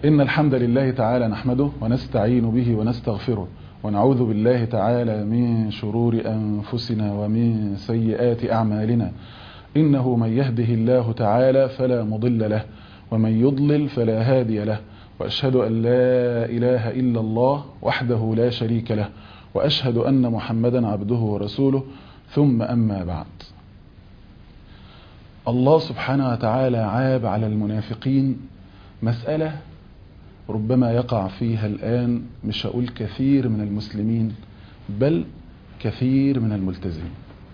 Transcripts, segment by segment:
إن الحمد لله تعالى نحمده ونستعين به ونستغفره ونعوذ بالله تعالى من شرور أنفسنا ومن سيئات أعمالنا. إنه من يهده الله تعالى فلا مضل له ومن يضلل فلا هادي له، وأشهد أن لا إله إلا الله وحده لا شريك له، وأشهد أن محمدا عبده ورسوله، ثم أما بعد. الله سبحانه وتعالى عاب على المنافقين مسألة ربما يقع فيها الآن، مش هقول كثير من المسلمين، بل كثير من الملتزمين.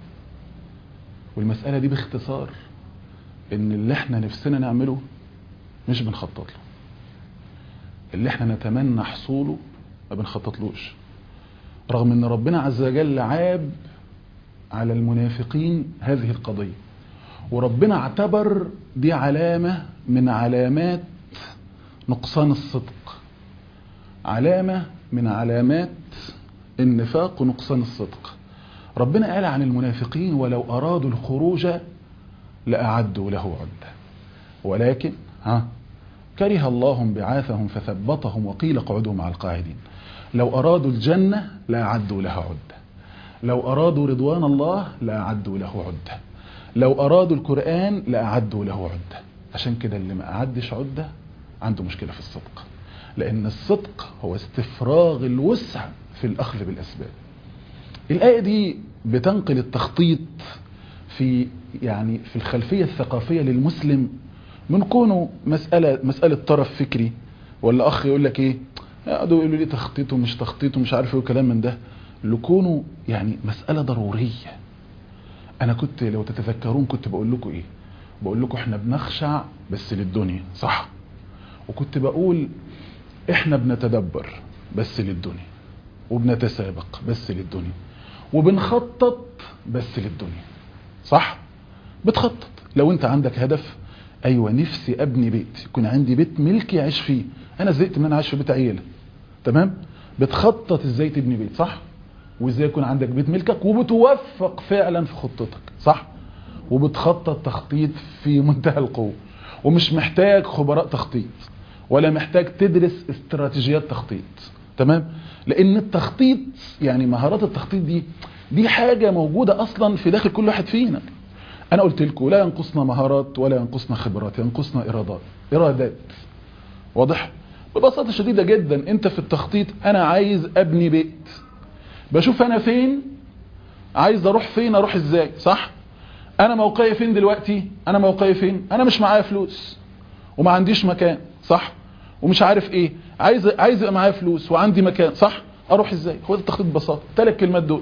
والمسألة دي باختصار إن اللي احنا نفسنا نعمله مش بنخطط له، اللي احنا نتمنى حصوله ما بنخططلوش، رغم ان ربنا عز وجل عاب على المنافقين هذه القضية، وربنا اعتبر دي علامة من علامات نقصان الصدق، علامة من علامات النفاق ونقصان الصدق. ربنا قال عن المنافقين: ولو أرادوا الخروج لأعدوا له عدة ولكن كره الله بعاثهم فثبطهم وقيل اقعدوا مع القاعدين. لو أرادوا الجنة لأعدوا لها عدة، لو أرادوا رضوان الله لأعدوا له عدة، لو أرادوا القرآن لأعدوا له عدة. عشان كده اللي ما أعدش عدة عنده مشكلة في الصدق، لأن الصدق هو استفراغ الوسع في الأخذ بالأسباب. الآية دي بتنقل التخطيط في الخلفية الثقافية للمسلم، من كونه مسألة طرف فكري، ولا أخ يقول لك إيه يقعدوا يقولوا لي تخطيط ومش تخطيط ومش عارف ايه وكلام من ده، لكونه مسألة ضرورية. أنا كنت لو تتذكرون كنت بقول لكم إيه؟ بقول لكم إحنا بنخشع بس للدنيا، صح؟ وكنت بقول إحنا بنتدبر بس للدنيا، وبنتسابق بس للدنيا، وبنخطط بس للدنيا، صح؟ بتخطط لو أنت عندك هدف، أيوة نفسي أبني بيت، يكون عندي بيت ملكي أعيش فيه، أنا زهقت من أنا عايش في بيت عيلة، تمام؟ بتخطط إزاي تبني بيت، صح؟ وإزاي يكون عندك بيت ملكك، وبتوفق فعلا في خطتك، صح؟ وبتخطط تخطيط في منتهى القوة، ومش محتاج خبراء تخطيط ولا محتاج تدرس استراتيجيات تخطيط، تمام؟ لأن التخطيط مهارات التخطيط دي حاجة موجودة أصلا في داخل كل واحد فينا. أنا قلت لكم لا ينقصنا مهارات ولا ينقصنا خبرات، ينقصنا إرادات. واضح؟ ببساطة شديدة جدا، أنت في التخطيط أنا عايز أبني بيت، بشوف أنا فين، عايز أروح فين، أروح إزاي، صح؟ أنا موقعي فين دلوقتي؟ أنا موقعي فين؟ أنا مش معايا فلوس وما عنديش مكان، صح؟ ومش عارف إيه، عايز يبقى معايا فلوس وعندي مكان، صح؟ أروح إزاي؟ هو ده التخطيط ببساطة. 3 كلمات دول: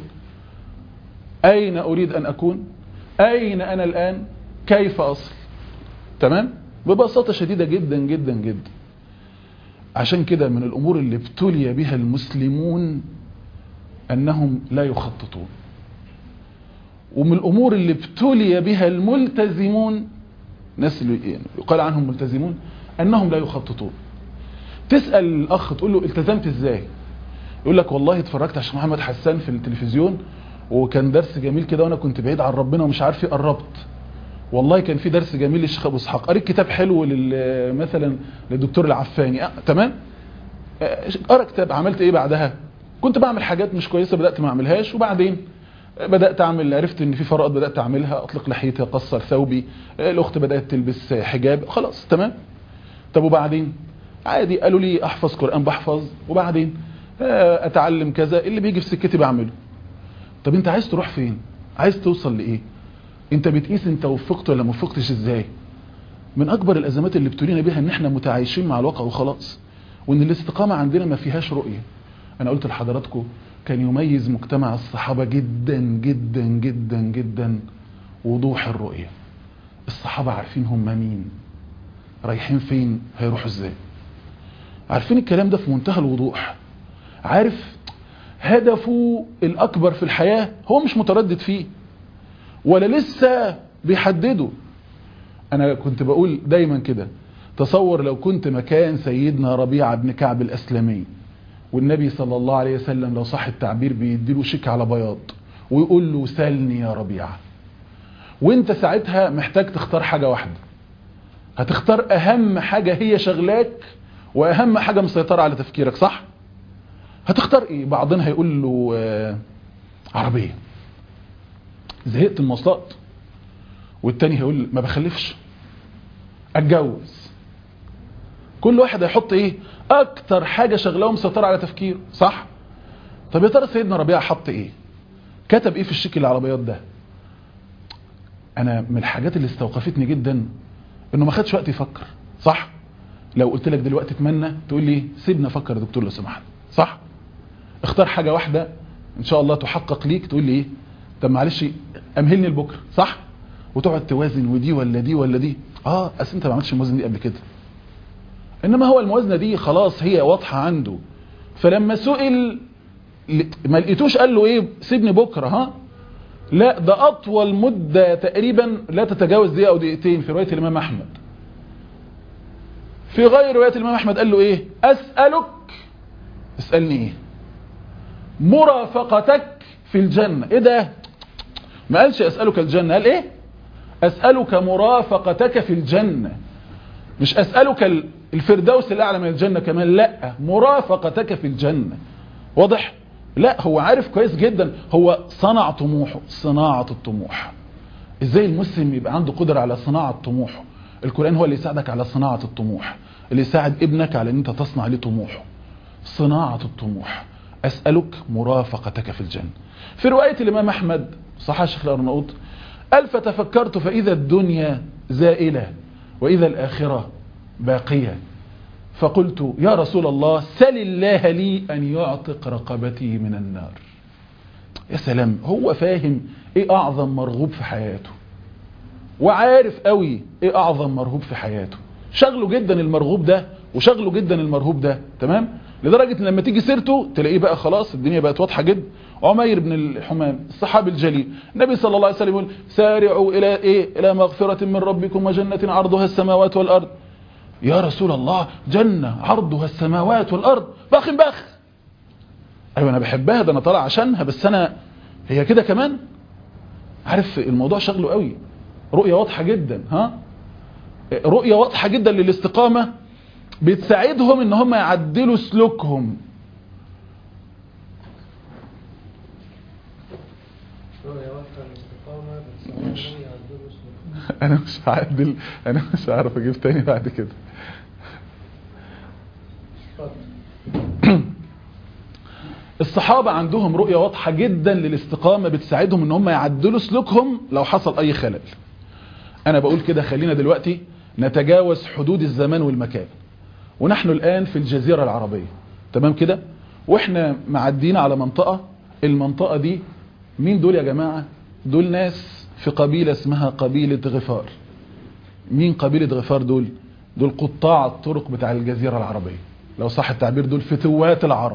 أين أريد أن أكون؟ أين أنا الآن؟ كيف أصل؟ تمام؟ ببساطة شديدة جدا جدا جدا. عشان كده من الأمور اللي ابتلي بها المسلمون أنهم لا يخططون، ومن الأمور اللي ابتلي بها الملتزمون، ناس اللي يقال عنهم ملتزمون، أنهم لا يخططون. تسأل الأخ تقول له التزمت إزاي؟ يقول لك والله اتفرجت على الشيخ محمد حسان في التلفزيون وكان درس جميل كده وانا كنت بعيد عن ربنا ومش عارف ايه، قربت. والله كان في درس جميل للشيخ ابو اسحاق، قريت كتاب حلو مثلا للدكتور العفاني، تمام؟ قرأ كتاب. عملت ايه بعدها؟ كنت بعمل حاجات مش كويسه بدات ما اعملهاش، وبعدين بدات اعمل، عرفت ان في فرائض بدات اعملها، اطلق لحيتي، اقصر ثوبي، الاخت بدات تلبس حجاب، خلاص تمام. طب وبعدين؟ عادي، قالوا لي احفظ قرآن بحفظ، وبعدين اتعلم كذا، اللي بيجي في سكتي بعمله. طب انت عايز تروح فين؟ عايز توصل لايه؟ انت بتقيس انت وفقت ولا ما وفقتش ازاي؟ من اكبر الازمات اللي ابتلينا بيها ان احنا متعايشين مع الواقع وخلاص، وان الاستقامة عندنا ما فيهاش رؤية. انا قلت لحضراتكم كان يميز مجتمع الصحابة جدا جدا جدا جدا وضوح الرؤية. الصحابة عارفين هم مين، رايحين فين، هيروحوا ازاي، عارفين الكلام ده في منتهى الوضوح. عارف هدفه الأكبر في الحياة، هو مش متردد فيه ولا لسه بيحدده. أنا كنت بقول دايما كده، تصور لو كنت مكان سيدنا ربيعة بن كعب الأسلمي، والنبي صلى الله عليه وسلم لو صح التعبير بيديله شيك على بياض ويقول له سلني يا ربيعة، وانت ساعتها محتاج تختار حاجة واحدة، هتختار أهم حاجة هي شغلاك واهم حاجة مسيطرة على تفكيرك، صح؟ هتختار ايه؟ بعضنا هيقول له عربية، زهقت من المواصلات. والتاني هيقول ما بخلفش، اتجوز. كل واحد هيحط ايه اكتر حاجة شغلاه مسيطرة على تفكيره، صح؟ طب يا ترى سيدنا ربيعة حط ايه؟ كتب ايه في الشيك العربيات ده؟ انا من الحاجات اللي استوقفتني جدا انه ما خدش وقت يفكر، صح؟ لو قلت لك دلوقتي اتمنى تقول لي سيبنا افكر يا دكتور لو سمحت، صح؟ اختار حاجة واحدة ان شاء الله تحقق ليك، تقول لي ايه؟ طب معلش امهلني لبكره، صح؟ وتقعد توازن ودي ولا دي ولا دي. اصل انت ما عملتش الموازنه دي قبل كده. انما هو الموازنه دي خلاص هي واضحه عنده. فلما سئل ما لقيتوش قال له ايه؟ سيبني بكره. لا، ده اطول مده تقريبا لا تتجاوز دقيقه او دقيقتين في روايه الامام احمد. في غير روايه الامام احمد قال له ايه؟ اسالني ايه؟ مرافقتك في الجنه. ايه ده؟ ما قالش اسالك الجنه، قال ايه؟ اسالك مرافقتك في الجنه. مش اسالك الفردوس الاعلى من الجنه كمان، لا، مرافقتك في الجنه. واضح؟ لا، هو عارف كويس جدا، هو صنع طموحه، صناعه الطموح. ازاي المسلم يبقى عنده قدره على صناعه طموحه؟ القران هو اللي يساعدك على صناعه الطموح، اللي يساعد ابنك على ان انت تصنع له طموحه. صناعه الطموح. اسالك مرافقتك في الجنه. في روايه الامام احمد صحيح الشيخ الارناؤوط قال فتفكرت فاذا الدنيا زائله واذا الاخره باقيه، فقلت يا رسول الله سل الله لي ان يعتق رقبتي من النار. يا سلام، هو فاهم ايه اعظم مرغوب في حياته، وعارف قوي ايه اعظم مرغوب في حياته. شغله جدا المرغوب ده وشغله جدا المرهوب ده، تمام؟ لدرجة ان لما تيجي سيرته تلاقيه بقى خلاص الدنيا بقت واضحة جدا. عمير بن الحمام الصحابي الجليل، النبي صلى الله عليه وسلم يقول سارعوا الى ايه؟ الى مغفرة من ربكم وجنة عرضها السماوات والارض. يا رسول الله، جنة عرضها السماوات والارض، باخ. ايوه انا بحبها، ده انا طالع عشانها، بس انا هي كده كمان. عارف الموضوع شغله قوي، رؤية واضحة جدا. رؤية واضحة جدا للاستقامة بتساعدهم ان هم يعدلوا سلوكهم. رؤية واضحة للاستقامة بتساعدهم يعدلوا سلوكهم. انا مش عارف اجيب تاني بعد كده. الصحابة عندهم رؤية واضحة جدا للاستقامة بتساعدهم ان هم يعدلوا سلوكهم لو حصل اي خلل. انا بقول كده خلينا دلوقتي نتجاوز حدود الزمان والمكان، ونحن الان في الجزيرة العربية، تمام كده؟ واحنا معديين على المنطقة دي مين دول يا جماعة؟ دول ناس في قبيلة اسمها قبيلة غفار. مين قبيلة غفار دول؟ دول قطاع الطرق بتاع الجزيرة العربية، لو صح التعبير دول فتوات العرب.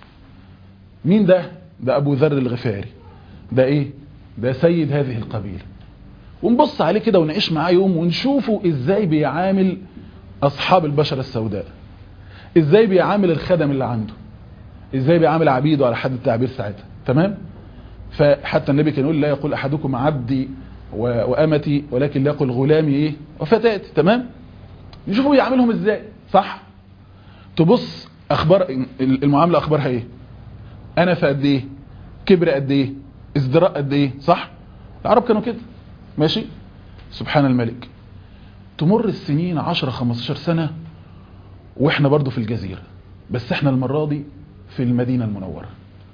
مين ده؟ ده ابو ذر الغفاري. ده ايه؟ ده سيد هذه القبيلة. ونبص عليه كده ونعيش معاه يوم ونشوفه ازاي بيعامل اصحاب البشرة السوداء، ازاي بيعامل الخدم اللي عنده، ازاي بيعامل عبيده على حد التعبير ساعتها، تمام؟ فحتى النبي كان يقول لا يقول احدكم عبدي وامتي ولكن لا يقول غلامي ايه وفتاتي، تمام؟ نشوفوا بيعاملهم ازاي، صح؟ تبص اخبار المعامله اخبارها ايه؟ انف قد ايه؟ كبر قد ايه؟ ازدراء قد ايه؟ صح؟ العرب كانوا كده، ماشي؟ سبحان الملك. تمر السنين 10-15 سنة واحنا برضو في الجزيرة، بس احنا المرة دي في المدينة المنورة،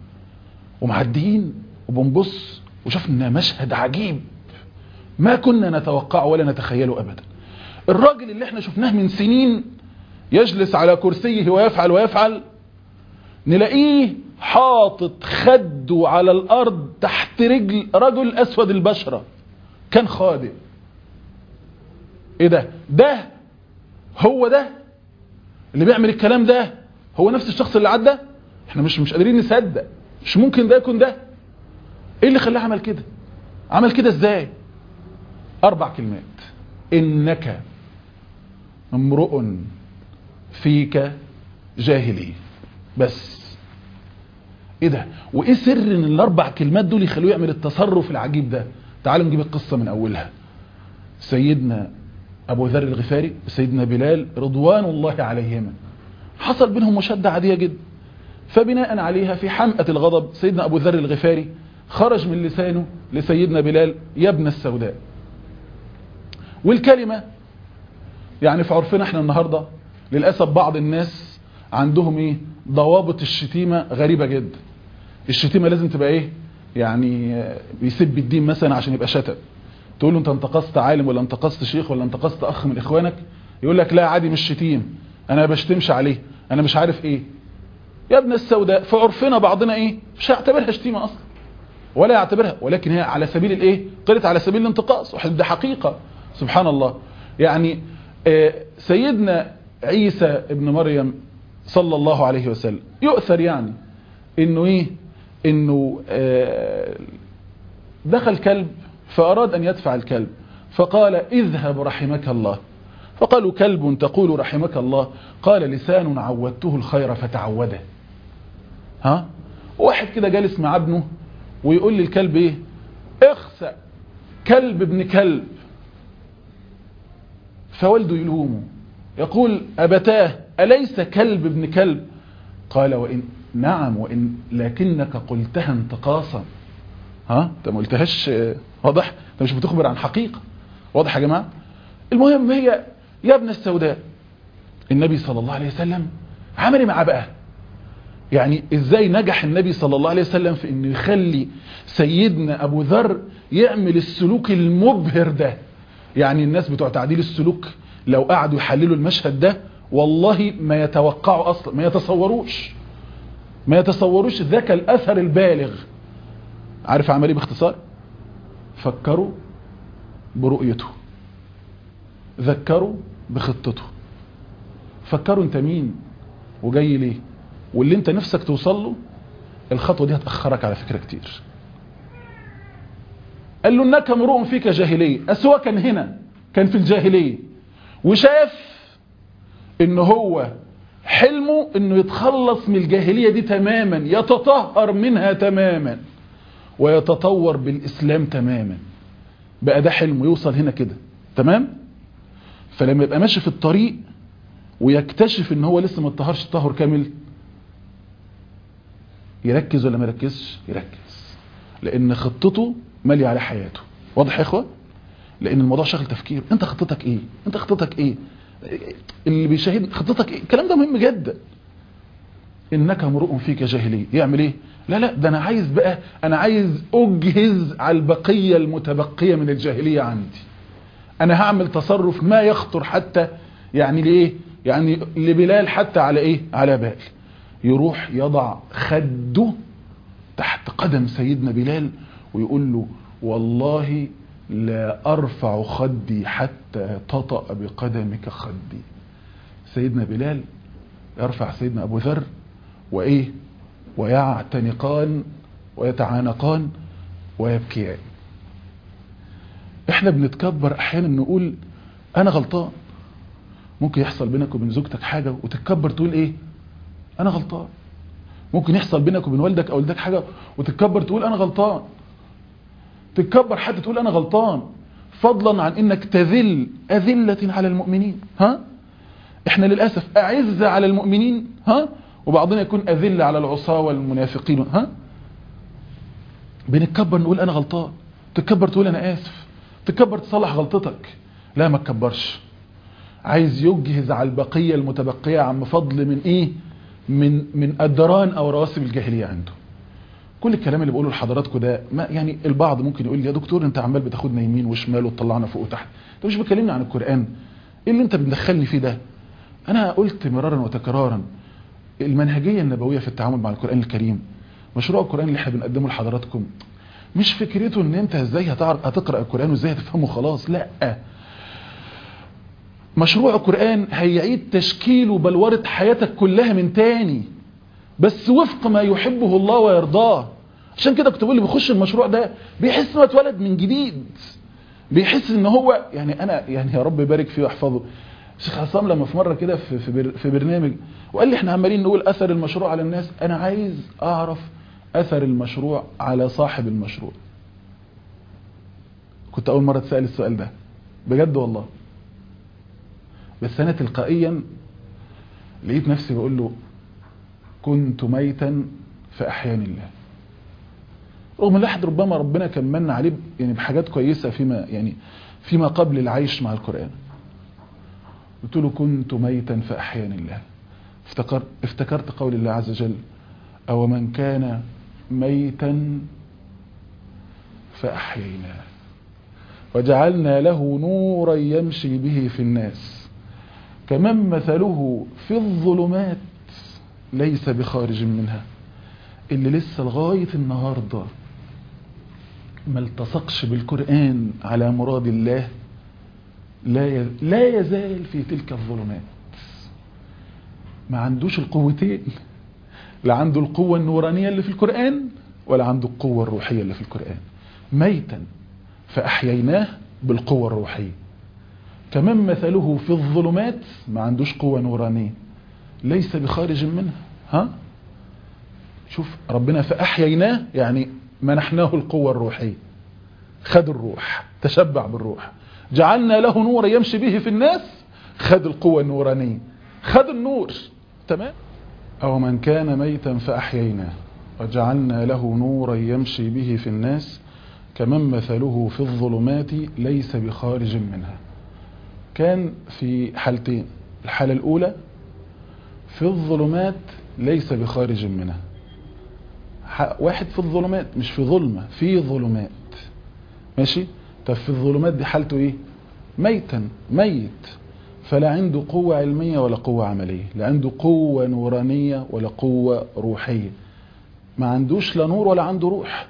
ومعديين وبنبص وشفنا مشهد عجيب ما كنا نتوقعه ولا نتخيله ابدا. الراجل اللي احنا شفناه من سنين يجلس على كرسيه ويفعل نلاقيه حاطط خده على الارض تحت رجل رجل اسود البشرة كان خادم. ايه ده هو ده اللي بيعمل الكلام ده؟ هو نفس الشخص اللي عدى؟ احنا مش قادرين نصدق، مش ممكن ده يكون ده. ايه اللي خلاه عمل كده؟ عمل كده ازاي؟ 4 كلمات: انك امرؤ فيك جاهلي. بس ايه ده؟ وايه سر ان ال4 كلمات دول يخلوه يعمل التصرف العجيب ده؟ تعالوا نجيب القصة من اولها. سيدنا ابو ذر الغفاري وسيدنا بلال رضوان الله عليهما حصل بينهم مشادة عادية جدا. فبناء عليها في حمأة الغضب سيدنا أبو ذر الغفاري خرج من لسانه لسيدنا بلال يا ابن السوداء. والكلمة يعني في عرفنا احنا النهاردة للأسف بعض الناس عندهم ايه ضوابط الشتيمة غريبة جدا. الشتيمة لازم تبقى ايه يعني بيسب الدين مثلا عشان يبقى شتم، تقول له انت انتقصت عالم ولا انتقصت شيخ ولا انتقصت اخ من اخوانك، يقول لك لا عادي مش شتيم، انا بشتمش عليه، انا مش عارف ايه. يا ابن السوداء في عرفنا بعضنا ايه مش هيعتبرها شتيمة اصلا ولا يعتبرها، ولكن هي على سبيل الايه قلت على سبيل الانتقاص، وده حقيقة سبحان الله. يعني سيدنا عيسى ابن مريم صلى الله عليه وسلم يؤثر يعني انه ايه انه دخل كلب فاراد ان يدفع الكلب فقال اذهب رحمك الله، فقالوا كلب تقول رحمك الله؟ قال لسان عودته الخير فتعوده. ها واحد كده جالس مع ابنه ويقول للكلب ايه اخسأ كلب ابن كلب، فوالده يلومه يقول أبتاه أليس كلب ابن كلب؟ قال وإن نعم وإن لكنك قلتها انتقاصا. ها انت ما قلتهاش واضح، انت مش بتخبر عن حقيقة. واضح يا جماعة؟ المهم هي يا ابن السوداء. النبي صلى الله عليه وسلم عمل مع بقى يعني ازاي نجح النبي صلى الله عليه وسلم في انه يخلي سيدنا ابو ذر يعمل السلوك المبهر ده. يعني الناس بتوع تعديل السلوك لو قعدوا يحللوا المشهد ده والله ما يتوقعوا اصلا، ما يتصوروش ذاك الاثر البالغ. عارف عمل ايه باختصار؟ فكروا برؤيته، ذكروا بخطته، فكروا انت مين وجاي ليه، واللي انت نفسك توصل له الخطوة دي هتأخرك على فكرة كتير. قال له انك امرؤ فيك جاهلية. أسوأ كان هنا كان في الجاهلية وشاف ان هو حلمه انه يتخلص من الجاهلية دي تماما، يتطهر منها تماما ويتطور بالإسلام تماما. بقى ده حلمه يوصل هنا كده تمام. فلما يبقى ماشي في الطريق ويكتشف ان هو لسه ما اتطهرش تطهر كامل، يركز ولا ما يركزش؟ يركز، لان خطته ماليه على حياته. واضح يا اخوه؟ لان الموضوع شغل تفكير. انت خطتك ايه؟ انت خطتك ايه؟ اللي بيشاهد خطتك ايه؟ الكلام ده مهم جدا. انك امرؤ فيك جاهليه. يعمل ايه؟ لا ده انا عايز بقى، انا عايز اجهز على البقيه المتبقيه من الجاهليه عندي. انا هعمل تصرف ما يخطر حتى يعني لايه؟ يعني لبلال حتى على ايه؟ على بال. يروح يضع خده تحت قدم سيدنا بلال ويقول له والله لا أرفع خدي حتى تطأ بقدمك خدي. سيدنا بلال يرفع سيدنا أبو ذر وإيه ويعتنقان ويتعانقان ويبكيان. احنا بنتكبر احيانا نقول انا غلطان. ممكن يحصل بينك وبين زوجتك حاجة وتتكبر تقول ايه انا غلطان. ممكن يحصل بينك وبين والدك او والدك حاجة وتتكبر تقول انا غلطان. تتكبر حتى تقول انا غلطان، فضلا عن انك تذل اذلة على المؤمنين. ها احنا للأسف اعزة على المؤمنين، ها وبعضنا يكون اذلة على العصاة والمنافقين. ها بنتكبر نقول انا غلطان، تتكبر تقول انا اسف، تتكبر تصلح غلطتك. لا ما تكبرش. عايز يجهز على البقية المتبقية عم فضل من ايه؟ من أدران او رواسب الجاهلية عنده. كل الكلام اللي بقوله لحضراتكم ده ما يعني البعض ممكن يقول لي يا دكتور انت عمال بتاخدنا يمين وشمال وتطلعنا فوق وتحت، انت مش بتكلمني عن القرآن، ايه اللي انت بتدخلني فيه ده؟ انا قلت مرارا وتكرارا المنهجية النبوية في التعامل مع القرآن الكريم، مشروع القرآن اللي احنا بنقدمه لحضراتكم مش فكرته ان انت ازاي هتقرأ القرآن وازاي هتفهمه خلاص، لا. مشروع القرآن هيعيد تشكيل وبلورة حياتك كلها من تاني، بس وفق ما يحبه الله ويرضاه. عشان كده كنت بقول اللي بيخش المشروع ده بيحس انه اتولد من جديد، بيحس ان هو يعني انا يعني يا رب يبارك فيه ويحفظه. الشيخ عصام لما في مره كده في برنامج وقال لي احنا عمالين نقول اثر المشروع على الناس، انا عايز اعرف اثر المشروع على صاحب المشروع. كنت اول مره اتسال السؤال ده بجد والله، بس انا تلقائيا لقيت نفسي بقول له كنت ميتا فأحياني الله. رغم الواحد ربما ربنا كان من عليه يعني بحاجات كويسة فيما قبل العيش مع القرآن. قلت له كنت ميتا فأحياني الله. افتكرت قول الله عز وجل أو من كان ميتا فأحييناه وجعلنا له نورا يمشي به في الناس كمن مثله في الظلمات ليس بخارج منها. اللي لسه لغاية النهاردة ما التصقش بالقرآن على مراد الله لا يزال في تلك الظلمات. ما عندوش القوتين، لا عنده القوة النورانية اللي في القرآن ولا عنده القوة الروحية اللي في القرآن. ميتا فأحييناه بالقوة الروحية كمن مثله في الظلمات، ما عندوش قوة نورانية ليس بخارج منها. شوف ربنا فأحييناه يعني منحناه القوة الروحية، خد الروح، تشبع بالروح. جعلنا له نورا يمشي به في الناس، خد القوة النورانية، خد النور. تمام. أو من كان ميتا فأحييناه وجعلنا له نورا يمشي به في الناس كمن مثله في الظلمات ليس بخارج منها. كان في حالتين. الحالة الأولى في الظلمات ليس بخارج منها. واحد في الظلمات مش في ظلمة، في ظلمات ماشي. طب في الظلمات دي حالته ايه؟ ميتا، ميت، فلا عنده قوة علمية ولا قوة عملية، لا عنده قوة نورانية ولا قوة روحية، ما عندوش لا نور ولا عنده روح.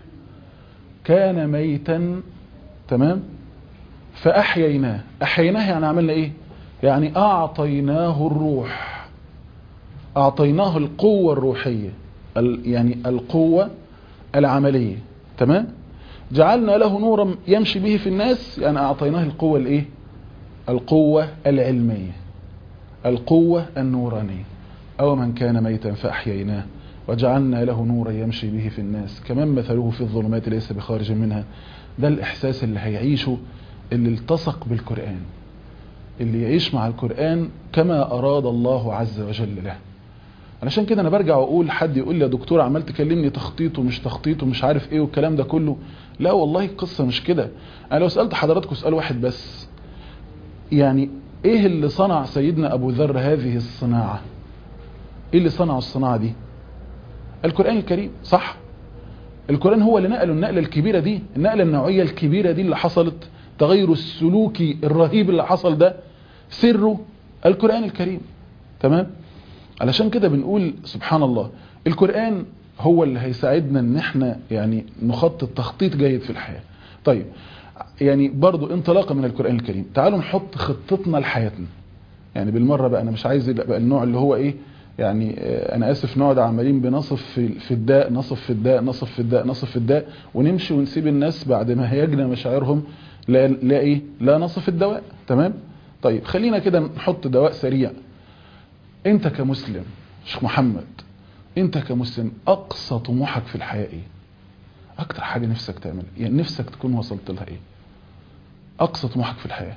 كان ميتا. تمام. فأحييناه. أحييناه يعني عملنا ايه؟ يعني أعطيناه الروح، أعطيناه القوة الروحية، يعني القوة العملية. تمام. جعلنا له نورا يمشي به في الناس، يعني أعطيناه القوة الايه؟ القوة العلمية، القوة النورانية. أو من كان ميتا فأحييناه وجعلنا له نورا يمشي به في الناس كمن مثله في الظلمات ليس بخارج منها. ده الإحساس اللي هيعيشه اللي التصق بالقرآن، اللي يعيش مع القرآن كما أراد الله عز وجل له. علشان كده أنا برجع وأقول حد يقول لي يا دكتور عمال تكلمني تخطيط ومش تخطيط ومش عارف إيه والكلام ده كله. لا والله القصة مش كده. أنا لو سألت حضراتكم سؤال واحد بس، يعني إيه اللي صنع سيدنا أبو ذر هذه الصناعة؟ إيه اللي صنع الصناعة دي؟ القرآن الكريم، صح؟ القرآن هو اللي نقله النقلة الكبيرة دي، النقلة النوعية الكبيرة دي اللي حصلت، تغير السلوكي الرهيب اللي حصل ده سره القرآن الكريم. تمام؟ علشان كده بنقول سبحان الله القرآن هو اللي هيساعدنا ان احنا يعني نخطط تخطيط جيد في الحياة. طيب يعني برضو انطلاقا من القرآن الكريم تعالوا نحط خطتنا لحياتنا. يعني بالمرة بقى انا مش عايز يبقى النوع اللي هو ايه يعني انا اسف نقعد عمالين بنصف في الداء، نصف في الداء، نصف في الداء، نصف في الداء، ونمشي ونسيب الناس بعد ما هيجنا مشاعرهم لا ايه لا نصف الدواء. تمام. طيب خلينا كده نحط دواء سريع. انت كمسلم شيخ محمد، انت كمسلم اقصى طموحك في الحياة ايه؟ اكتر حاجة نفسك تعملها، يعني نفسك تكون وصلت لها ايه؟ اقصى طموحك في الحياة.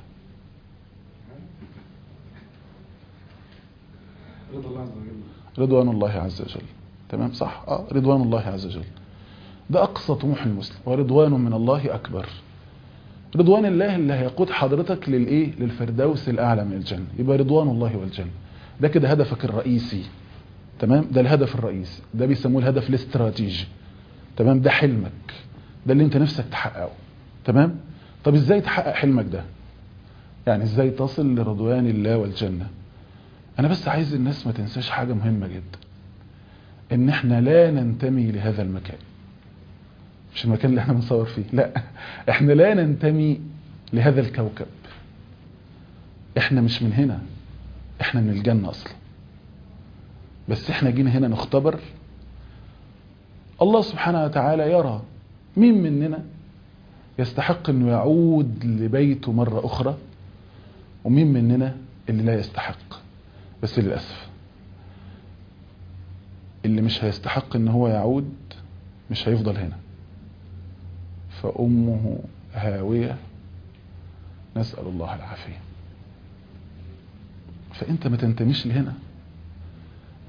رضوان الله عز وجل. تمام صح. رضوان الله عز وجل ده اقصى طموح المسلم، ورضوان من الله اكبر. رضوان الله اللي هيقود حضرتك للايه؟ للفردوس الاعلى من الجنة. يبقى رضوان الله والجنة ده كده هدفك الرئيسي. تمام. ده الهدف الرئيسي، ده بيسموه الهدف الاستراتيجي. تمام. ده حلمك، ده اللي انت نفسك تحققه. تمام. طب ازاي تحقق حلمك ده؟ يعني ازاي تصل لرضوان الله والجنة؟ انا بس عايز الناس ما تنساش حاجة مهمة جدا، ان احنا لا ننتمي لهذا المكان. مش المكان اللي احنا بنصور فيه، لا، احنا لا ننتمي لهذا الكوكب. احنا مش من هنا، احنا من الجنة اصلا، بس احنا جينا هنا نختبر. الله سبحانه وتعالى يرى مين مننا يستحق انه يعود لبيته مرة اخرى، ومين مننا اللي لا يستحق. بس للأسف اللي مش هيستحق ان هو يعود مش هيفضل هنا، فأمه هاوية، نسأل الله العافية. فأنت ما تنتميش لهنا،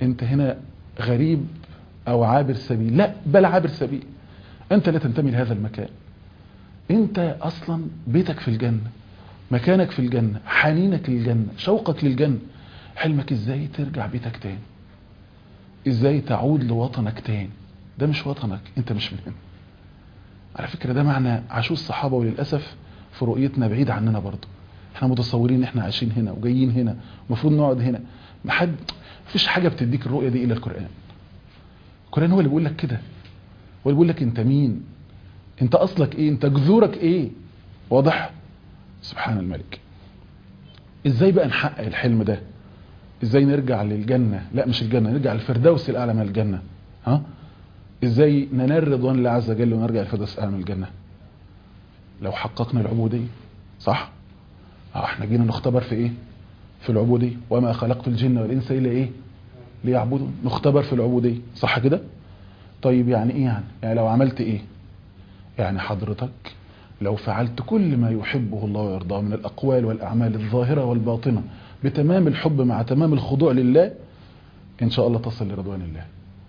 انت هنا غريب او عابر سبيل، لا بل عابر سبيل. انت لا تنتمي لهذا المكان، انت اصلا بيتك في الجنة، مكانك في الجنة، حنينك للجنة، شوقك للجنة، حلمك ازاي ترجع بيتك تاني، ازاي تعود لوطنك تاني. ده مش وطنك، انت مش من هنا. على فكرة ده معنى عاشوا الصحابة، وللأسف في رؤيتنا بعيد عننا برضو. احنا متصورين ان احنا عايشين هنا وجايين هنا ومفروض نقعد هنا. مفيش حاجة بتديك الرؤية دي الا القرآن. القرآن هو اللي بيقول لك كده، هو اللي بيقول لك انت مين، انت اصلك ايه، انت جذورك ايه. واضح؟ سبحان الملك. ازاي بقى نحقق الحلم ده؟ ازاي نرجع للجنة، لا مش الجنة، نرجع للفردوس الاعلى من الجنة. ها؟ ازاي ننال رضوان الله عز وجل ونرجع للفردوس الاعلى من الجنة؟ لو حققنا العبودية. صح؟ احنا جينا نختبر في ايه؟ في العبودية. وما خلقت الجن والانس الا ايه؟ ليعبدون. نختبر في العبودية. صح كده؟ طيب يعني ايه يعني لو عملت ايه؟ يعني حضرتك لو فعلت كل ما يحبه الله ويرضاه من الاقوال والاعمال الظاهرة والباطنة بتمام الحب مع تمام الخضوع لله، ان شاء الله تصل لرضوان الله.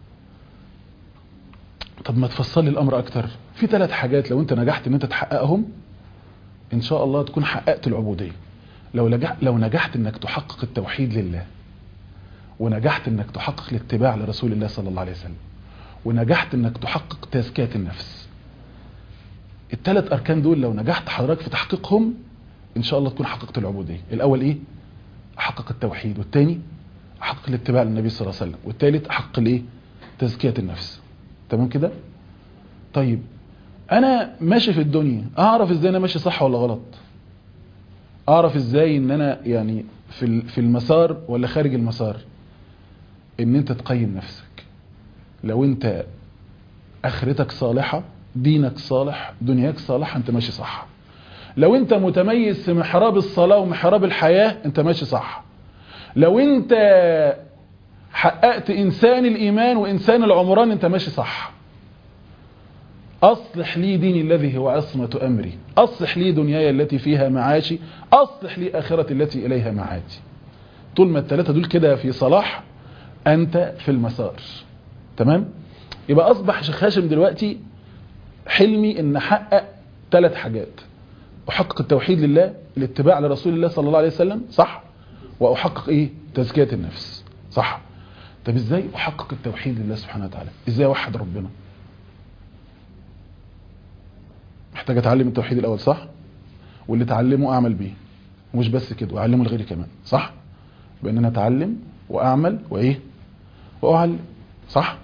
طب ما تفصل لي الامر اكتر. في 3 حاجات لو انت نجحت ان انت تحققهم ان شاء الله تكون حققت العبودية. لو نجحت انك تحقق التوحيد لله، ونجحت انك تحقق الاتباع لرسول الله صلى الله عليه وسلم، ونجحت انك تحقق تزكية النفس. ال3 اركان دول لو نجحت حضرتك في تحقيقهم ان شاء الله تكون حققت العبودية. الاول ايه؟ احقق التوحيد، والثاني احقق الاتباع للنبي صلى الله عليه وسلم، والثالث احقق الايه؟ تزكية النفس. تمام كده؟ طيب انا ماشي في الدنيا، اعرف ازاي انا ماشي صح ولا غلط؟ اعرف ازاي ان انا يعني في المسار ولا خارج المسار؟ ان انت تقيم نفسك. لو انت اخرتك صالحة، دينك صالح، دنياك صالحة، انت ماشي صح. لو انت متميز في محراب الصلاة ومحراب الحياة، انت ماشي صح. لو انت حققت انسان الايمان وانسان العمران، انت ماشي صح. اصلح لي ديني الذي هو عصمة امري، اصلح لي دنياي التي فيها معاشي، اصلح لي اخرتي التي اليها معادي. طول ما ال3 دول كده في صلاح، انت في المسار. تمام؟ يبقى اصبح شيخ هاشم دلوقتي حلمي ان احقق 3 حاجات: احقق التوحيد لله، الاتباع لرسول الله صلى الله عليه وسلم، صح؟ واحقق ايه؟ تزكية النفس، صح؟ طب ازاي احقق التوحيد لله سبحانه وتعالى؟ ازاي اوحد ربنا؟ محتاج اتعلم التوحيد الاول، صح؟ واللي اتعلمه اعمل بيه، ومش بس كده، واعلمه لغيري كمان، صح؟ بان انا اتعلم واعمل وايه؟ واعلم، صح؟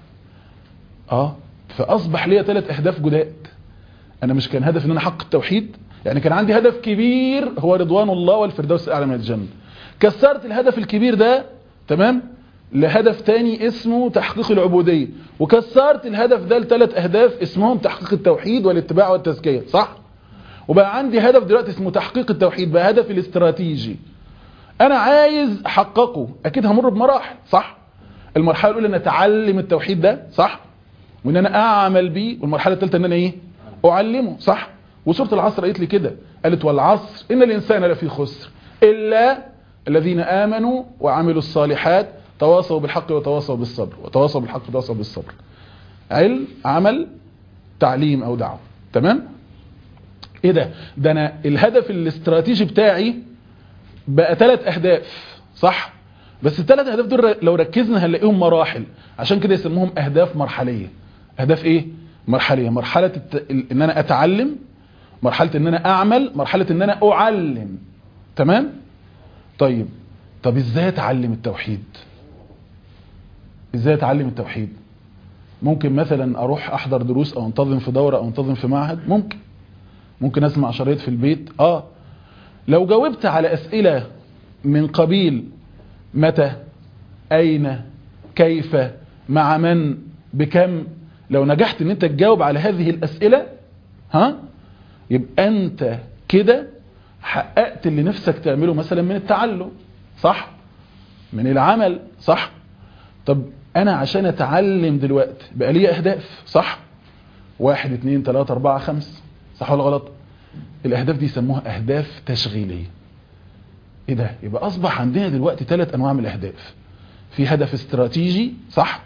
فاصبح لي 3 اهداف جداد. انا مش كان هدف ان انا احقق التوحيد، يعني كان عندي هدف كبير هو رضوان الله والفردوس الاعلى من الجنة. كسرت الهدف الكبير ده، تمام، لهدف تاني اسمه تحقيق العبودية، وكسرت الهدف ده ل3 اهداف اسمهم تحقيق التوحيد والاتباع والتزكية، صح؟ وبقى عندي هدف دلوقتي اسمه تحقيق التوحيد، بقى هدفي الاستراتيجي انا عايز احققه. اكيد همر بمراحل، صح؟ المرحله الاولى ان اتعلم التوحيد ده، صح؟ وان انا اعمل بيه. والمرحله الثالثه ان انا ايه؟ اعلمه، صح؟ وسوره العصر قالت لي كده، قالت والعصر ان الانسان لفي خسر الا الذين امنوا وعملوا الصالحات تواصوا بالحق وتواصوا بالصبر، وتواصوا بالحق وتواصوا بالصبر. علم، عمل، تعليم او دعوه. تمام؟ ايه ده انا الهدف الاستراتيجي بتاعي بقى 3 اهداف، صح؟ بس ال3 اهداف دول لو ركزنا هنلاقيهم مراحل، عشان كده يسموهم اهداف مرحليه. اهداف ايه؟ مرحليه. مرحله ان انا اتعلم، مرحله ان انا اعمل، مرحله ان انا اعلم. تمام؟ طب ازاي اتعلم التوحيد؟ ازاي اتعلم التوحيد؟ ممكن مثلا اروح احضر دروس او انتظم في دوره او انتظم في معهد، ممكن اسمع شريط في البيت. لو جاوبت على اسئله من قبيل متى، اين، كيف، مع من، بكم، لو نجحت ان انت تجاوب على هذه الاسئله، يبقى انت كده حققت اللي نفسك تعمله، مثلا من التعلم، صح؟ من العمل، صح؟ طب انا عشان اتعلم دلوقتي بقى لي اهداف، صح؟ 1 2 3 4 5، صح ولا غلط؟ الاهداف دي يسموها اهداف تشغيليه. ايه ده؟ يبقى اصبح عندنا دلوقتي 3 انواع من الاهداف: في هدف استراتيجي صح،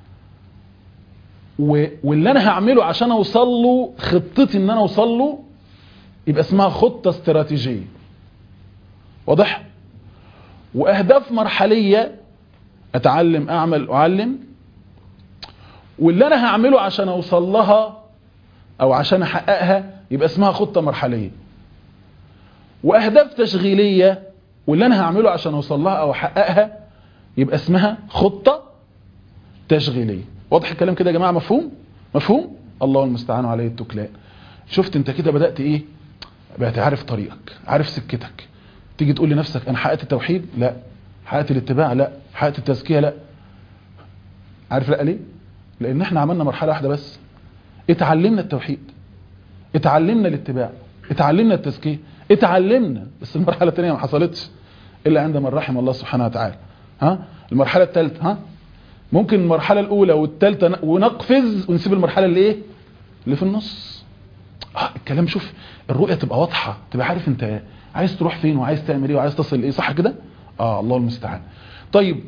واللي انا هعمله عشان اوصل له، خطتي ان انا اوصل له، يبقى اسمها خطة استراتيجية. واضح؟ واهداف مرحلية، اتعلم، اعمل، اعلم، واللي انا هعمله عشان اوصل لها او عشان احققها يبقى اسمها خطة مرحلية. واهداف تشغيلية، واللي انا هعمله عشان اوصل لها او احققها يبقى اسمها خطة تشغيلية. واضح الكلام كده يا جماعة؟ مفهوم؟ مفهوم؟ الله المستعان عليه التكلان. شفت انت كده بدأت ايه؟ بقيت عارف طريقك، عارف سكتك. تيجي تقول لنفسك انا حققت التوحيد؟ لا. حققت الاتباع؟ لا. حققت التزكية؟ لا. عارف لا ليه؟ لان احنا عملنا مرحلة واحدة بس، اتعلمنا التوحيد، اتعلمنا الاتباع، اتعلمنا التزكية، اتعلمنا، بس المرحلة الثانية ما حصلتش الا عند من رحم الله سبحانه وتعالى. ها؟ المرحلة الثالثة، ها؟ ممكن المرحلة الاولى والثالثة ونقفز ونسيب المرحلة اللي ايه؟ اللي في النص. الكلام، شوف الرؤية تبقى واضحة، تبقى عارف انت عايز تروح فين وعايز تعمل ايه وعايز تصل ايه، صح كده؟ الله المستعان. طيب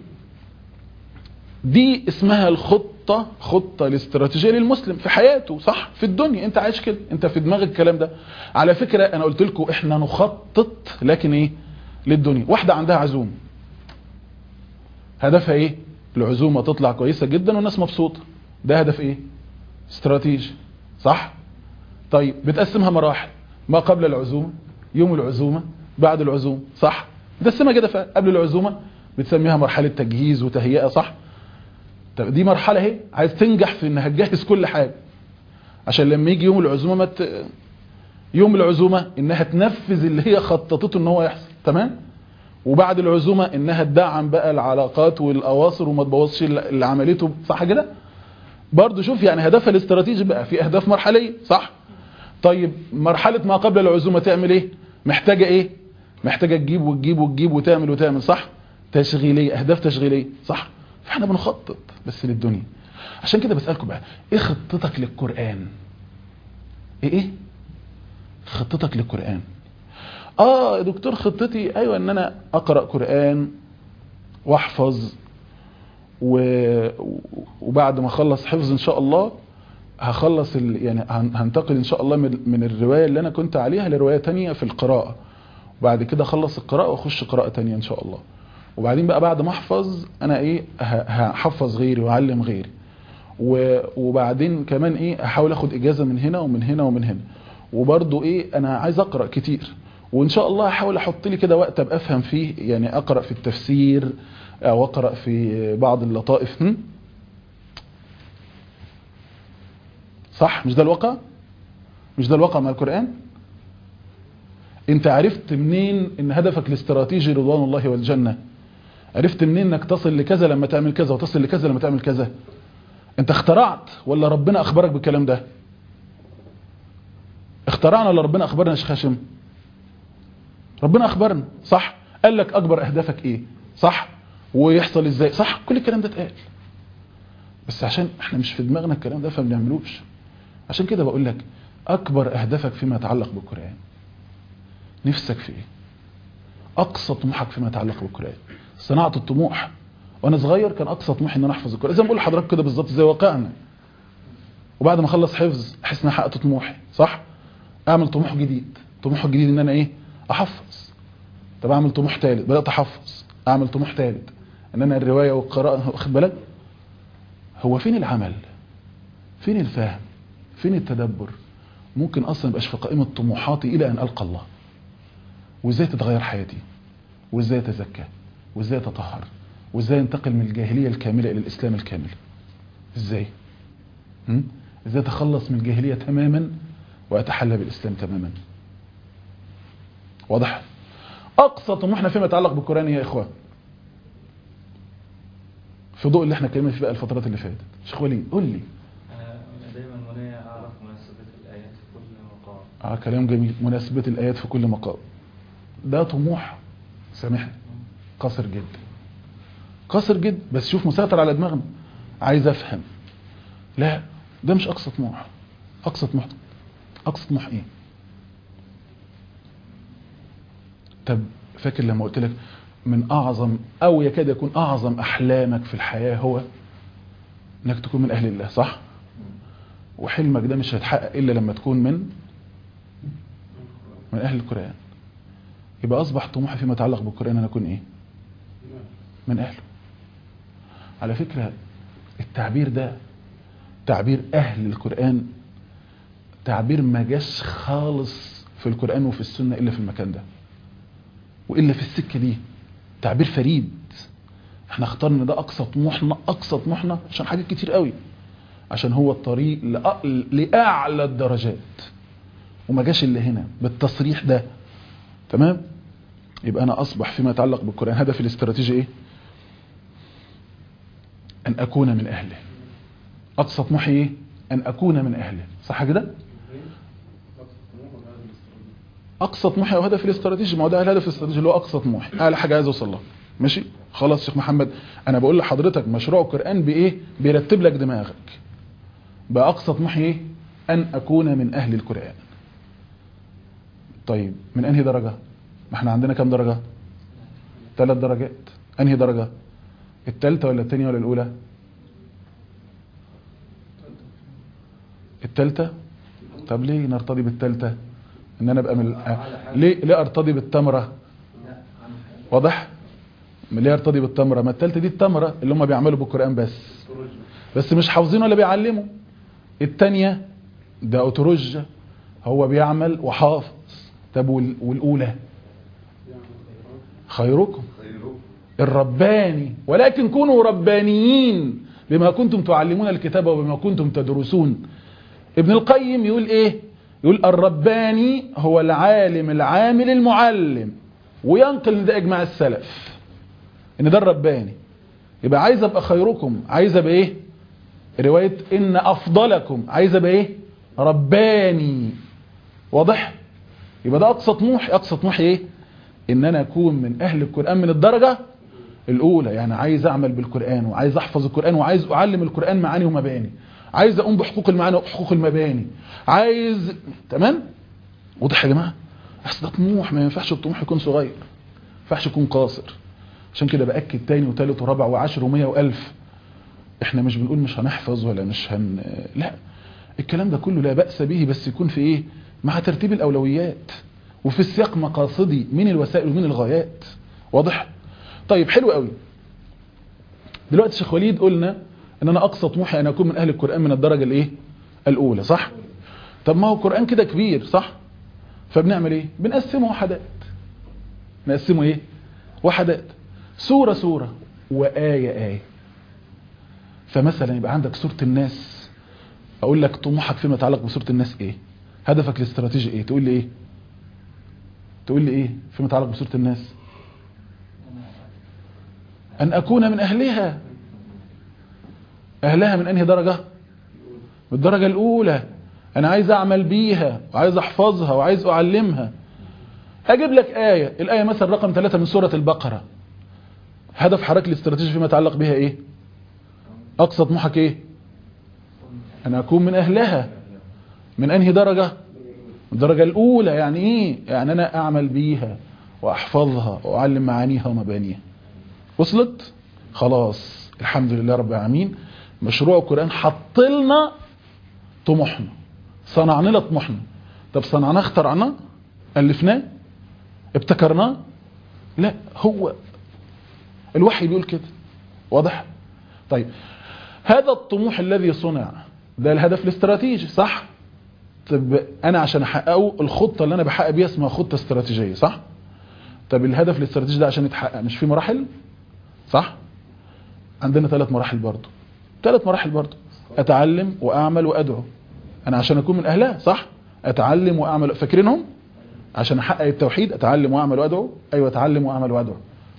دي اسمها الخطة، خطة الاستراتيجية للمسلم في حياته، صح؟ في الدنيا انت عايش كده، انت في دماغك الكلام ده. على فكرة انا قلت لكم احنا نخطط، لكن ايه؟ للدنيا. واحدة عندها عزوم، هدفها ايه؟ العزومة تطلع كويسة جدا والناس مبسوطة، ده هدف ايه؟ استراتيجي، صح؟ طيب بتقسمها مراحل، ما قبل العزومة، يوم العزومة، بعد العزومة، صح؟ بتقسمها كده. قبل العزومة بتسميها مرحلة تجهيز وتهيئة، صح؟ طب دي مرحلة اهي، عايز تنجح في انها تجهز كل حاجة عشان لما يجي يوم العزومة يوم العزومة انها تنفذ اللي هي خططته ان هو يحصل، تمام؟ وبعد العزومة انها تدعم بقى العلاقات والاواصر وما تبوظش اللي عملته، صح كده؟ برضو شوف يعني هدفها الاستراتيجي بقى في اهداف مرحلية، صح؟ طيب مرحلة ما قبل العزومة تعمل ايه؟ محتاجة ايه؟ محتاجة تجيب وتجيب وتجيب وتعمل، صح؟ تشغيلية، اهداف تشغيلية، صح؟ فاحنا بنخطط بس للدنيا. عشان كده بسألكم بقى، ايه خطتك للقرآن؟ ايه خطتك للقرآن؟ يا دكتور خطتي ايوه ان انا اقرأ قرآن واحفظ وبعد ما اخلص حفظ ان شاء الله هخلص يعني هنتقل ان شاء الله من الرواية اللي انا كنت عليها لرواية تانية في القراءة، وبعد كده اخلص القراءة واخش قراءة تانية ان شاء الله. وبعدين بقى بعد ما احفظ انا ايه؟ هحفظ غيري واعلم غيري، وبعدين كمان ايه؟ احاول اخد اجازة من هنا ومن هنا ومن هنا، وبرضو ايه؟ انا عايز اقرأ كتير، وان شاء الله احاول احط لي كده وقت ابقى افهم فيه، يعني اقرأ في التفسير او اقرأ في بعض اللطائف. صح؟ مش ده الواقع؟ مش ده الواقع مع القرآن؟ انت عرفت منين ان هدفك الاستراتيجي رضوان الله والجنة؟ عرفت منين انك تصل لكذا لما تعمل كذا وتصل لكذا لما تعمل كذا؟ انت اخترعت ولا ربنا اخبرك بالكلام ده؟ اخترعنا ولا ربنا اخبرنا يا شيخ هاشم؟ ربنا اخبرنا، صح؟ قال لك اكبر اهدافك ايه، صح؟ ويحصل ازاي، صح؟ كل الكلام ده اتقال، بس عشان احنا مش في دماغنا الكلام ده فما بنعملوش. عشان كده بقول لك اكبر اهدافك فيما يتعلق بالقرآن، نفسك في ايه؟ اقصى طموحك فيما يتعلق بالقرآن. صناعة الطموح، وانا صغير كان اقصى طموحي ان انا احفظ القرآن، زي ما بقول لحضرتك كده بالظبط زي واقعنا. وبعد ما اخلص حفظ احس ان انا حققت طموحي، صح؟ اعمل طموح جديد، طموح جديد ان انا ايه؟ احفظ. طب اعمل طموح ثالث، بدات احفظ، اعمل طموح ثالث ان انا الروايه والقراءه، واخد بالك؟ هو فين العمل؟ فين الفهم؟ فين التدبر؟ ممكن اصلا يبقاش في قائمه طموحاتي الى ان القى الله. وازاي تتغير حياتي، وازاي اتزكى، وازاي اتطهر، وازاي انتقل من الجاهليه الكامله الى الاسلام الكامل. ازاي؟ ازاي اتخلص من الجاهليه تماما واتحلى بالاسلام تماما. واضح؟ اقصى طموحنا فيما يتعلق بالقران يا اخوان، في ضوء اللي احنا اتكلمنا فيه بقى الفترات اللي فاتت. شيخ وليد قول لي. انا دايما منية اعرف مناسبة الايات في كل مقام. كلام جميل، مناسبة الايات في كل مقام. ده طموح سامحني قصر جدا، قصر جدا، بس شوف مسيطر على دماغنا. عايز افهم، لا ده مش اقصى طموح. اقصى طموح، اقصى طموح ايه؟ طب فاكر لما قلت لك من أعظم أو يكاد يكون أعظم أحلامك في الحياة هو إنك تكون من أهل الله، صح؟ وحلمك ده مش هيتحقق إلا لما تكون من أهل القرآن. يبقى أصبح طموحي فيما يتعلق بالقرآن أن أكون إيه؟ من أهله. على فكرة التعبير ده، تعبير أهل القرآن، تعبير ما جاش خالص في القرآن وفي السنة إلا في المكان ده وإلا في السكة دي. تعبير فريد. احنا اخترنا ده أقصى طموحنا عشان حاجات كتير قوي، عشان هو الطريق لأعلى الدرجات، وما جاش إلا هنا بالتصريح ده. تمام؟ يبقى أنا أصبح فيما يتعلق بالقرآن هدفي الاستراتيجي إيه؟ أن أكون من أهله. أقصى طموحي إيه؟ أن أكون من أهله. صح كده؟ أقصى طموحي أو هدفي الاستراتيجي، ما هو ده الهدف الاستراتيجي اللي هو أقصى طموحي، أعلى حاجة عايز أوصل لها. ماشي؟ خلاص شيخ محمد، أنا بقول لحضرتك مشروع القرآن بإيه؟ بيرتب لك دماغك. بقى أقصى طموحي إيه؟ أن أكون من أهل القرآن. طيب من أنهي درجة؟ ما احنا عندنا كم درجة؟ 3 درجات. أنهي درجة؟ الثالثة ولا الثانية ولا الأولى؟ الثالثة. طب ليه نرتضي بالثالثة؟ ان انا ابقى من ليه ارتضي بالتمرة؟ واضح؟ ليه ارتضي بالتمرة؟ ما الثالثة دي التمرة اللي هم بيعملوا بالقرآن بس مش حافظين ولا بيعلموا. الثانية ده اوتروجة، هو بيعمل وحافظ. طب والأولى؟ خيركم الرباني، ولكن كونوا ربانيين بما كنتم تعلمون الكتاب وبما كنتم تدرسون. ابن القيم يقول ايه؟ يقول الرباني هو العالم العامل المعلم، وينقل ده اجماع السلف ان ده الرباني. يبقى عايز ابقى خيركم، عايز ابقى ايه؟ رواية ان افضلكم، عايز ابقى ايه؟ رباني. واضح؟ يبقى ده اقصى طموحي. اقصى طموحي ايه؟ ان انا اكون من اهل القرآن من الدرجة الاولى. يعني عايز اعمل بالقرآن، وعايز احفظ القرآن، وعايز اعلم القرآن معاني ومباني، عايز اقوم بحقوق المعاني وحقوق المباني، عايز. تمام؟ واضح يا جماعه؟ بس ده طموح، ما ينفعش الطموح يكون صغير، ما ينفعش يكون قاصر. عشان كده باكد تاني وثالث ورابع وعشر ومية والف، احنا مش بنقول مش هنحفظ ولا مش لا، الكلام ده كله لا بأس به، بس يكون في ايه؟ مع ترتيب الاولويات وفي السياق مقاصدي من الوسائل ومن الغايات. واضح؟ طيب حلو قوي. دلوقتي شيخ وليد قلنا ان انا اقصى طموحي ان اكون من اهل القرآن من الدرجة الايه؟ الاولى، صح؟ طب ما هو القرآن كده كبير، صح؟ فبنعمل ايه؟ بنقسمه وحدات. نقسمه ايه؟ وحدات. سورة سورة وآية آية. فمثلا يبقى عندك سورة الناس، اقول لك طموحك فيما يتعلق بسورة الناس ايه؟ هدفك الاستراتيجي ايه؟ تقول لي ايه؟ تقول لي ايه فيما يتعلق بسورة الناس؟ ان اكون من اهلها. اهلها من انهي درجة؟ من الدرجة الاولى. انا عايز اعمل بيها وعايز احفظها وعايز اعلمها. اجيب لك آية، الآية مثلا رقم 3 من سورة البقرة. هدف حضرتك الاستراتيجي فيما يتعلق بها ايه؟ اقصى طموحك ايه؟ انا اكون من اهلها. من انهي درجة؟ الدرجة الاولى. يعني ايه؟ يعني انا اعمل بيها واحفظها واعلم معانيها ومبانيها. وصلت؟ خلاص الحمد لله رب العالمين. مشروع القرآن حط لنا طموحنا، صنعنا لنا طموحنا. طب صنعناه، اخترعناه، ألفناه، ابتكرناه؟ لا، هو الوحي بيقول كده. واضح؟ طيب هذا الطموح الذي صنع ده الهدف الاستراتيجي، صح؟ طب انا عشان احققه الخطة اللي انا بحقق بيها اسمها خطة استراتيجية، صح؟ طب الهدف الاستراتيجي ده عشان يتحقق مش في مراحل؟ صح؟ عندنا 3 مراحل برضو. 3 مراحل برضو. اتعلم واعمل وادعو. انا عشان اكون من اهلها، صح؟ اتعلم واعمل، فاكرينهم؟ عشان احقق التوحيد اتعلم واعمل وادعو. ايوه اتعلم واعمل وادعو.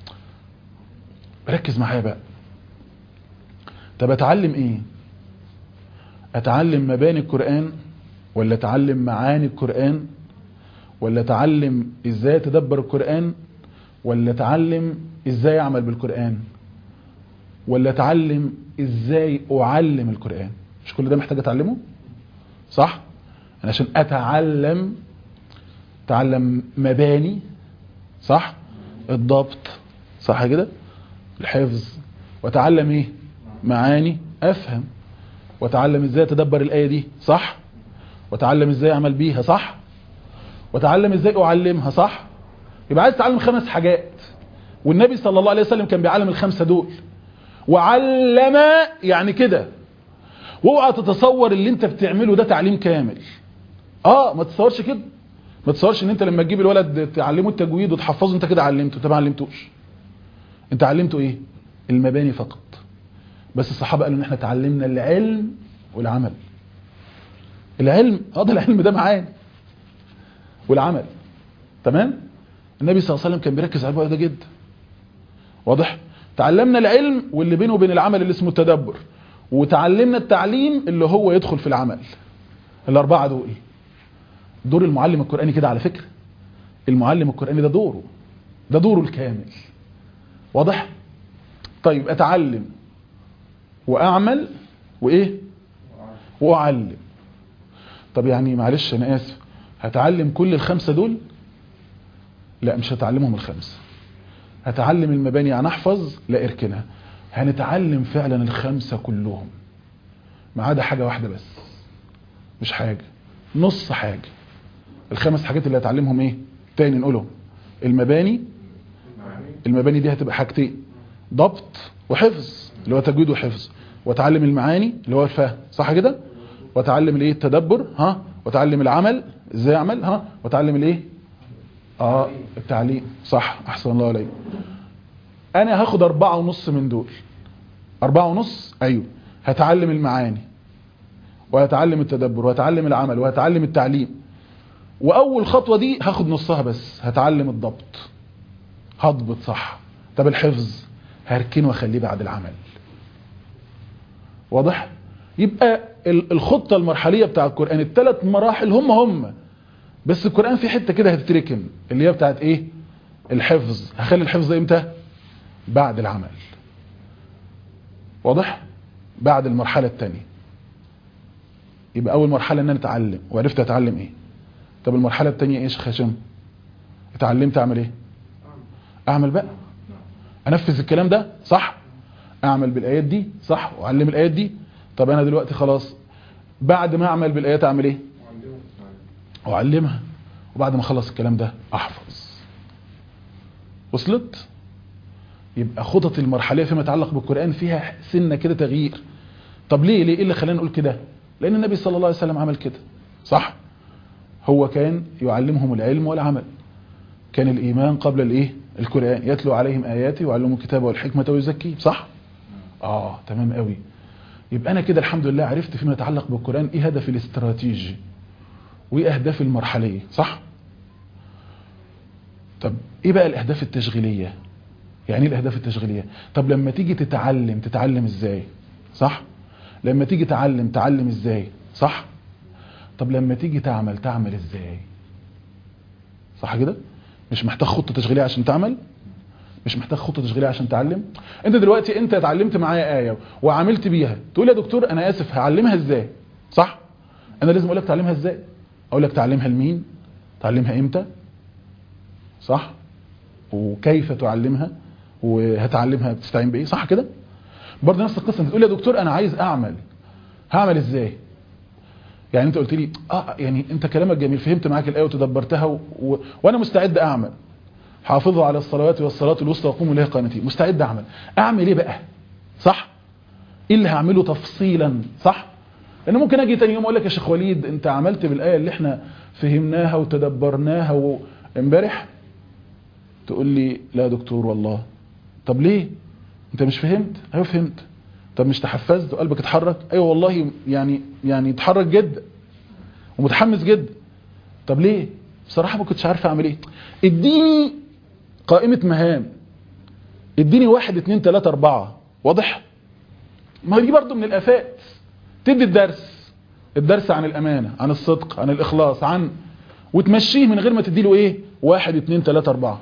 ركز معايا بقى. طب اتعلم ايه؟ اتعلم مباني القرآن، ولا اتعلم معاني القرآن، ولا اتعلم ازاي اتدبر القرآن، ولا اتعلم ازاي اعمل بالقرآن، ولا اتعلم ازاي اعلم القرآن؟ مش كل ده محتاج اتعلمه؟ صح؟ انا عشان اتعلم مباني، صح؟ الضبط، صح كده؟ الحفظ. واتعلم ايه؟ معاني افهم. واتعلم ازاي اتدبر الايه دي، صح؟ واتعلم ازاي اعمل بيها، صح؟ واتعلم ازاي اعلمها، صح؟ يبقى عايز تتعلم 5 حاجات، والنبي صلى الله عليه وسلم كان بيعلم ال5 دول. وعلم يعني كده. واوعى تتصور اللي انت بتعمله ده تعليم كامل. ما تتصورش كده. ما تتصورش ان انت لما تجيب الولد تعلمه التجويد وتحفظه انت كده علمته. انت ما علمتوش. انت علمته ايه؟ المباني فقط. بس الصحابه قالوا ان احنا تعلمنا العلم والعمل. العلم ده العلم ده معانا، والعمل. تمام؟ النبي صلى الله عليه وسلم كان بيركز على البعد ده جدا. واضح؟ تعلمنا العلم واللي بينه وبين العمل اللي اسمه التدبر، وتعلمنا التعليم اللي هو يدخل في العمل. ال4 دول دور المعلم القرآني كده على فكرة. المعلم القرآني ده دوره الكامل. واضح؟ طيب اتعلم واعمل وايه؟ واعلم. طب يعني معلش انا اسف، هتعلم كل ال5 دول؟ لا، مش هتعلمهم ال5. هتعلم المباني يعني احفظ؟ لا، اركنها. هنتعلم فعلا ال5 كلهم ما عدا حاجة واحدة بس. مش حاجة، نص حاجة. ال5 حاجات اللي هتعلمهم ايه؟ تاني نقولهم. المباني دي هتبقى حاجتين: ضبط وحفظ اللي هو تجويد وحفظ. وتعلم المعاني اللي هو الفهم، صح كده؟ وتعلم الايه؟ التدبر، وتعلم العمل ازاي اعمل، وتعلم الايه؟ التعليم، صح. احسن الله عليك. انا هاخد 4.5 من دول. 4.5، ايوه. هتعلم المعاني وهتعلم التدبر وهتعلم العمل وهتعلم التعليم. واول خطوة دي هاخد نصها بس، هتعلم الضبط. هضبط صح. طب الحفظ هركنه واخليه بعد العمل. واضح؟ يبقى الخطة المرحلية بتاع القرآن ال3 مراحل هم بس القرآن في حتة كده هتتركن اللي هي بتاعت ايه؟ الحفظ. هخلي الحفظ امتى؟ بعد العمل. واضح؟ بعد المرحلة الثانية. يبقى اول مرحلة ان انا اتعلم وعرفت اتعلم ايه. طب المرحلة الثانية ايه يا شيخ هشام؟ اتعلمت اعمل ايه؟ اعمل بقى. انفذ الكلام ده، صح؟ اعمل بالايات دي، صح؟ واعلم الايات دي. طب انا دلوقتي خلاص بعد ما اعمل بالايات اعمل ايه؟ واعلمها. وبعد ما اخلص الكلام ده احفظ. وصلت؟ يبقى خطط المرحليه فيما يتعلق بالقران فيها سنه كده تغيير. طب ليه ايه اللي خلانا نقول كده؟ لان النبي صلى الله عليه وسلم عمل كده، صح؟ هو كان يعلمهم العلم والعمل. كان الايمان قبل الايه؟ القران. يتلو عليهم اياتي ويعلمهم الكتاب والحكمه ويزكيهم، صح؟ تمام قوي. يبقى انا كده الحمد لله عرفت فيما يتعلق بالقران ايه هدفي الاستراتيجي وايه اهدافي المرحليه، صح؟ طب ايه بقى الاهداف التشغيليه؟ يعني ايه الاهداف التشغيليه؟ طب لما تيجي تتعلم ازاي، صح؟ لما تيجي تعلم ازاي، صح؟ طب لما تيجي تعمل ازاي، صح كده؟ مش محتاج خطه تشغيليه عشان تعمل؟ مش محتاج خطه تشغيليه عشان تعلم؟ انت دلوقتي اتعلمت معايا ايه وعملت بيها، تقول يا دكتور انا اسف هعلمها ازاي، صح؟ انا لازم اقول لك تعلمها ازاي. اقول لك تعلمها لمين، تعلمها امتى، صح؟ وكيف تعلمها، وهتعلمها بتستعين بايه، صح كده؟ برضه نفس القصه. انت تقول يا دكتور انا عايز هعمل ازاي؟ يعني انت قلت لي يعني انت كلامك جميل، فهمت معاك الايه وتدبرتها وانا مستعد اعمل. حافظوا على الصلوات والصلاه الوسطى وقوموا لها قانتين. مستعد اعمل ايه بقى، صح؟ ايه اللي هعمله تفصيلا، صح؟ لان ممكن اجي تاني يوم اقول لك يا شيخ وليد انت عملت بالايه اللي احنا فهمناها وتدبرناها امبارح. تقول لي لا يا دكتور والله. طب ليه؟ انت مش فهمت؟ ايوه فهمت. طب مش تحفزت وقلبك اتحرك؟ ايوه والله يعني اتحرك جدا ومتحمس جدا. طب ليه؟ بصراحه ما كنتش عارف اعمل ايه. اديني قائمه مهام، اديني 1 2 3 4. واضح؟ ما دي برضو من الافات. تدي الدرس عن الامانه، عن الصدق، عن الاخلاص، وتمشيه من غير ما تديله ايه 1 2 3 4.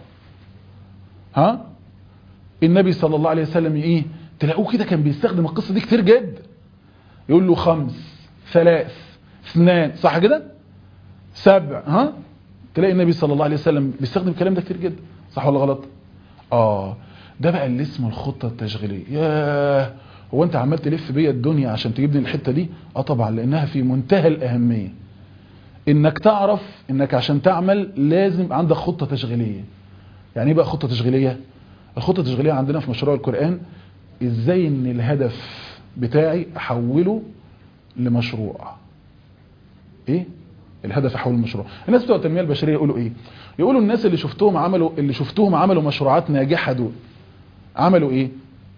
النبي صلى الله عليه وسلم تلاقوه كده كان بيستخدم القصه دي كتير جدا. يقول له 5 3 2، صح كده؟ 7. تلاقي النبي صلى الله عليه وسلم بيستخدم الكلام ده كتير جدا، صح ولا غلط؟ ده بقى اللي اسمه الخطة التشغيلية. ياه، هو انت عمال تلف بيا الدنيا عشان تجيبني الحتة دي؟ طبعا، لانها في منتهى الاهمية انك تعرف انك عشان تعمل لازم عندك خطة تشغيلية. يعني ايه بقى خطة تشغيلية؟ الخطة التشغيلية عندنا في مشروع القرآن ازاي ان الهدف بتاعي احوله لمشروع. ايه الهدف؟ احوله لمشروع. الناس بتوع التنمية البشرية يقولوا ايه؟ يقولوا الناس اللي شفتوهم عملوا مشروعات ناجحة دول عملوا ايه؟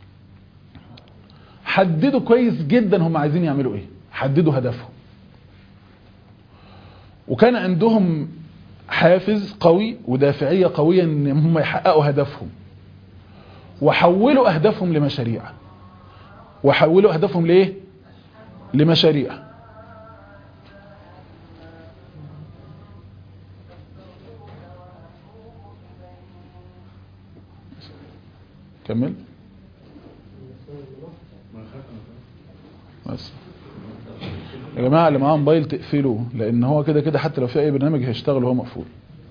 حددوا كويس جدا هم عايزين يعملوا ايه، حددوا هدفهم، وكان عندهم حافز قوي ودافعية قوية ان هم يحققوا هدفهم، وحولوا اهدافهم لمشاريع. وحولوا اهدافهم ليه؟ لمشاريع. كمل بس يا جماعة، اللي معاه موبايل تقفله، لان هو كده كده حتى لو في اي برنامج هيشتغل وهو مقفول.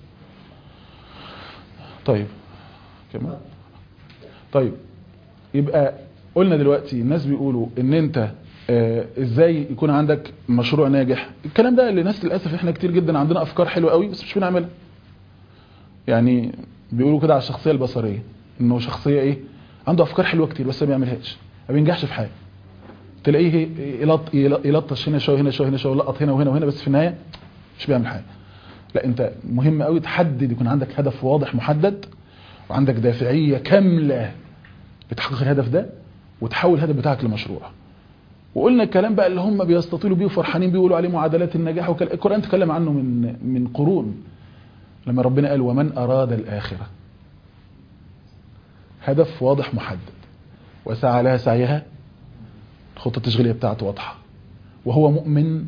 طيب كمل. طيب يبقى قلنا دلوقتي الناس بيقولوا ان انت ازاي يكون عندك مشروع ناجح. الكلام ده لناس للاسف احنا كتير جدا عندنا افكار حلوه قوي بس مش بنعملها. يعني بيقولوا كده على الشخصيه البصريه انه شخصيه ايه، عنده افكار حلوه كتير بس ما بيعملهاش، ما بينجحش في حاجه. تلاقيه يلطش هنا شويه هنا شويه هنا شويه، يلقط هنا وهنا وهنا، بس في النهايه مش بيعمل حاجه. لا، انت مهم قوي تحدد، يكون عندك هدف واضح محدد وعندك دافعيه كامله لتحقيق الهدف ده، وتحول الهدف بتاعك لمشروع. وقلنا الكلام بقى اللي هم بيستطيلوا بيه وفرحانين بيقولوا عليه معادلات النجاح، القرآن تكلم عنه من قرون، لما ربنا قال ومن أراد الآخرة، هدف واضح محدد وسعى لها سعيها، الخطة التشغيلية بتاعته واضحة، وهو مؤمن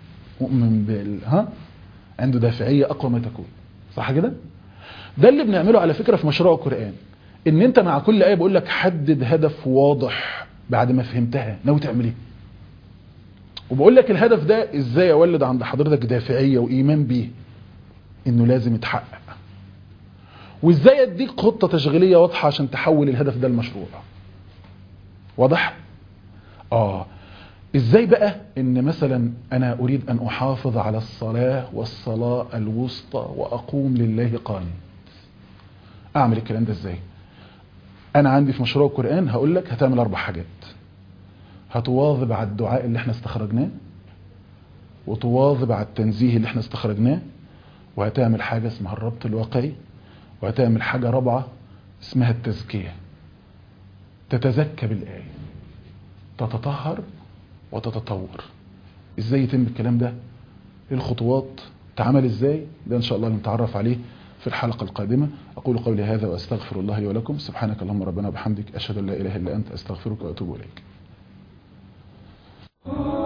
عنده دافعية أقوى ما تكون. صح كده؟ ده اللي بنعمله على فكرة في مشروع القرآن، ان انت مع كل آية بقول لك حدد هدف واضح بعد ما فهمتها ناوي تعمل ايه، وبقول لك الهدف ده ازاي اولد عند حضرتك دافعية وايمان بيه انه لازم يتحقق، وازاي اديك خطة تشغيلية واضحة عشان تحول الهدف ده لمشروع. واضح؟ ازاي بقى ان مثلا انا اريد ان احافظ على الصلاة والصلاة الوسطى واقوم لله قانت، اعمل الكلام ده ازاي؟ انا عندي في مشروع القرآن هقول لك هتعمل 4 حاجات. هتواظب على الدعاء اللي احنا استخرجناه، وتواظب على التنزيه اللي احنا استخرجناه، وهتعمل حاجة اسمها الربط الواقعي، وهتعمل حاجة رابعة اسمها التزكية. تتزكى بالآية، تتطهر وتتطور. ازاي يتم الكلام ده؟ الخطوات تعمل ازاي؟ ده ان شاء الله نتعرف عليه في الحلقة القادمة. أقول قولي هذا وأستغفر الله لي ولكم. سبحانك اللهم ربنا وبحمدك، أشهد أن لا إله إلا أنت، أستغفرك وأتوب إليك.